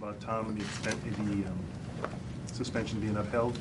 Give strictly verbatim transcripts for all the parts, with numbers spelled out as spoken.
about Tom and the extent of the um, suspension being upheld?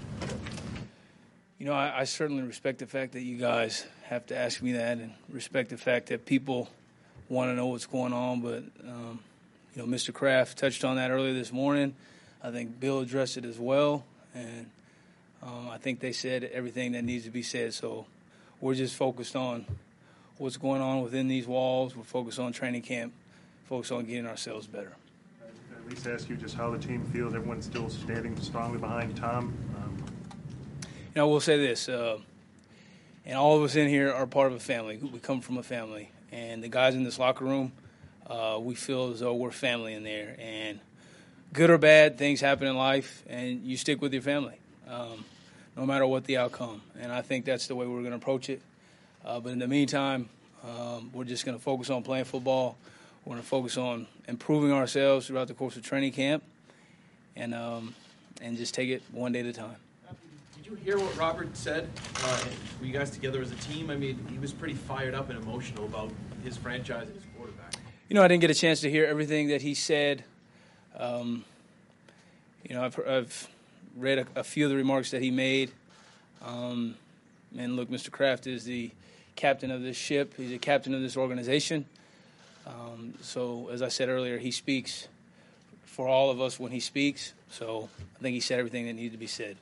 You know, I, I certainly respect the fact that you guys have to ask me that, and respect the fact that people want to know what's going on. But, um, you know, Mister Kraft touched on that earlier this morning. I think Bill addressed it as well. And um, I think they said everything that needs to be said. So we're just focused on what's going on within these walls. We're focused on training camp, focused on getting ourselves better. At least ask you just how the team feels. Everyone's still standing strongly behind Tom. Um, You know, we'll say this, uh, and all of us in here are part of a family. We come from a family. And the guys in this locker room, uh, we feel as though we're family in there. And good or bad, things happen in life, and you stick with your family, um, no matter what the outcome. And I think that's the way we're going to approach it. Uh, but in the meantime, um, we're just going to focus on playing football. We're going to focus on improving ourselves throughout the course of training camp, and um, and just take it one day at a time. Did you hear what Robert said? Uh, were you guys together as a team? I mean, he was pretty fired up and emotional about his franchise and his quarterback. You know, I didn't get a chance to hear everything that he said. Um, you know, I've, I've read a, a few of the remarks that he made. Um, and look, Mister Kraft is the captain of this ship. He's the captain of this organization. Um, so, as I said earlier, he speaks for all of us when he speaks. So I think he said everything that needed to be said.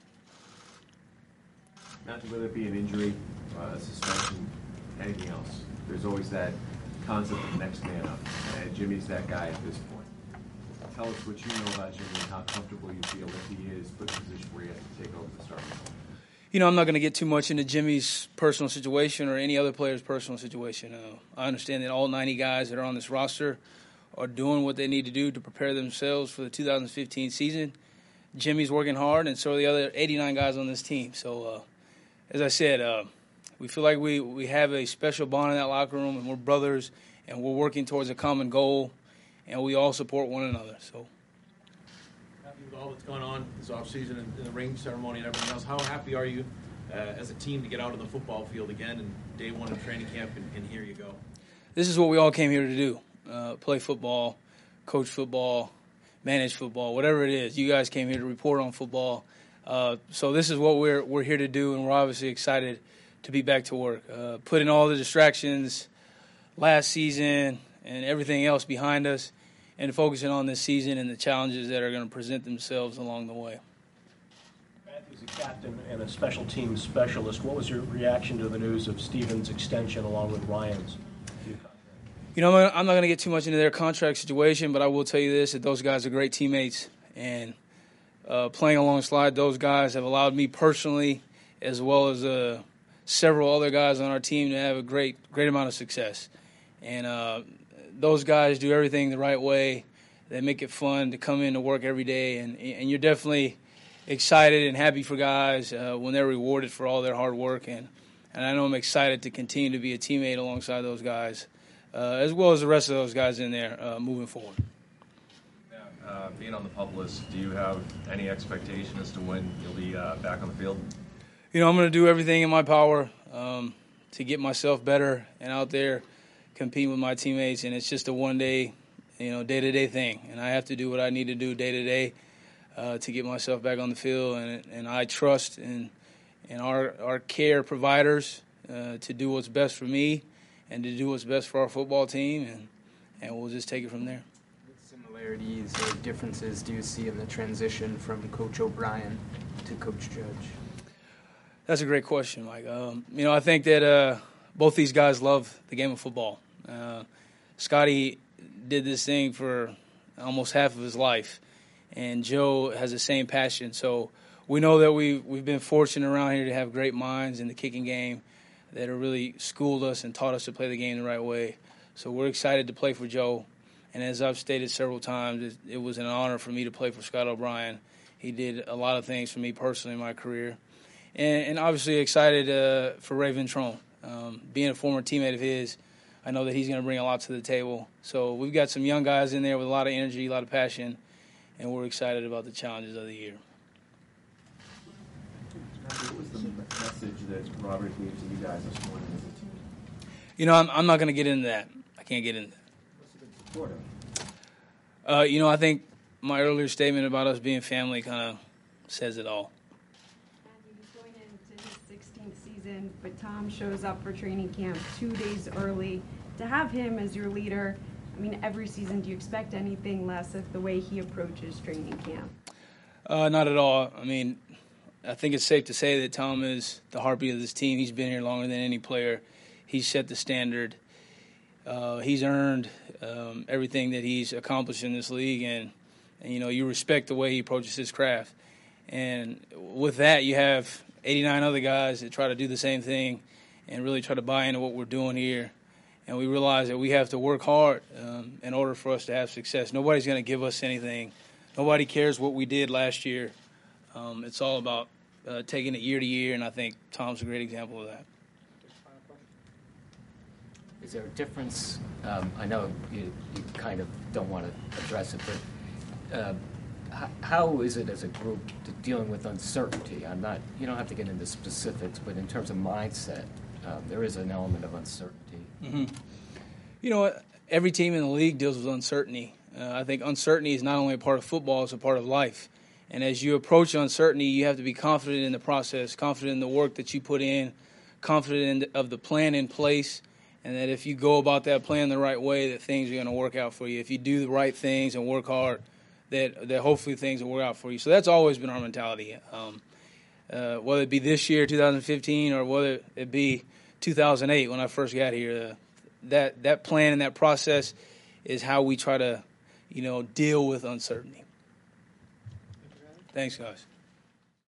Matthew, whether it be an injury, uh, a suspension, anything else, there's always that concept of next man up. And Jimmy's that guy at this point. Tell us what you know about Jimmy and how comfortable you feel that he is put in a position where he has to take over the starting role. You know, I'm not going to get too much into Jimmy's personal situation or any other player's personal situation. Uh, I understand that all ninety guys that are on this roster are doing what they need to do to prepare themselves for the two thousand fifteen season. Jimmy's working hard, and so are the other eighty-nine guys on this team. So, uh, as I said, uh, we feel like we, we have a special bond in that locker room, and we're brothers, and we're working towards a common goal, and we all support one another. So. With all that's going on this offseason and, and the ring ceremony and everything else, how happy are you uh, as a team to get out on the football field again and day one of training camp, and, and here you go? This is what we all came here to do, uh, play football, coach football, manage football, whatever it is. You guys came here to report on football. Uh, so this is what we're we're here to do, and we're obviously excited to be back to work. Uh, putting all the distractions last season and everything else behind us, and focusing on this season and the challenges that are going to present themselves along the way. Matthew's a captain and a special teams specialist. What was your reaction to the news of Steven's extension along with Ryan's? You know, I'm not going to get too much into their contract situation, but I will tell you this, that those guys are great teammates. And uh, playing alongside those guys have allowed me personally, as well as uh, several other guys on our team, to have a great, great amount of success. And uh, those guys do everything the right way. They make it fun to come in to work every day, and and you're definitely excited and happy for guys uh, when they're rewarded for all their hard work. And, and I know I'm excited to continue to be a teammate alongside those guys, uh, as well as the rest of those guys in there uh, moving forward. Yeah, uh, being on the PUP list, do you have any expectation as to when you'll be uh, back on the field? You know, I'm going to do everything in my power um, to get myself better and out there competing with my teammates, and it's just a one-day, you know, day-to-day thing. And I have to do what I need to do day-to-day uh, to get myself back on the field. And and I trust in, in our, our care providers uh, to do what's best for me and to do what's best for our football team, and, and we'll just take it from there. What similarities or differences do you see in the transition from Coach O'Brien to Coach Judge? That's a great question, Mike. Um, you know, I think that uh, both these guys love the game of football. Uh, Scotty did this thing for almost half of his life, and Joe has the same passion. So we know that we've, we've been fortunate around here to have great minds in the kicking game that have really schooled us and taught us to play the game the right way. So we're excited to play for Joe. And as I've stated several times, it, it was an honor for me to play for Scott O'Brien. He did a lot of things for me personally in my career. And, and obviously excited uh, for Ray Ventrone. Um, being a former teammate of his, I know that he's going to bring a lot to the table. So we've got some young guys in there with a lot of energy, a lot of passion, and we're excited about the challenges of the year. What was the message that Robert gave to you guys this morning as a team? You know, I'm, I'm not going to get into that. I can't get into that. Uh, you know, I think my earlier statement about us being family kind of says it all. Matthew, he's going into his sixteenth season, but Tom shows up for training camp two days early. To have him as your leader, I mean, every season, do you expect anything less of the way he approaches training camp? Uh, not at all. I mean, I think it's safe to say that Tom is the heartbeat of this team. He's been here longer than any player. He's set the standard. Uh, he's earned um, everything that he's accomplished in this league, and, and, you know, you respect the way he approaches his craft. And with that, you have eighty-nine other guys that try to do the same thing and really try to buy into what we're doing here. And we realize that we have to work hard um, in order for us to have success. Nobody's going to give us anything. Nobody cares what we did last year. Um, it's all about uh, taking it year to year, and I think Tom's a great example of that. Is there a difference? Um, I know you, you kind of don't want to address it, but uh, h- how is it as a group to dealing with uncertainty? I'm not. You don't have to get into specifics, but in terms of mindset, um, there is an element of uncertainty. Mm-hmm. You know, every team in the league deals with uncertainty. Uh, I think uncertainty is not only a part of football; it's a part of life. And as you approach uncertainty, you have to be confident in the process, confident in the work that you put in, confident in the, of the plan in place. And that if you go about that plan the right way, that things are going to work out for you. If you do the right things and work hard, that that hopefully things will work out for you. So that's always been our mentality. Um, uh, whether it be this year, two thousand fifteen, or whether it be two thousand eight when I first got here, uh, that that plan and that process is how we try to, you know, deal with uncertainty. Thanks, guys.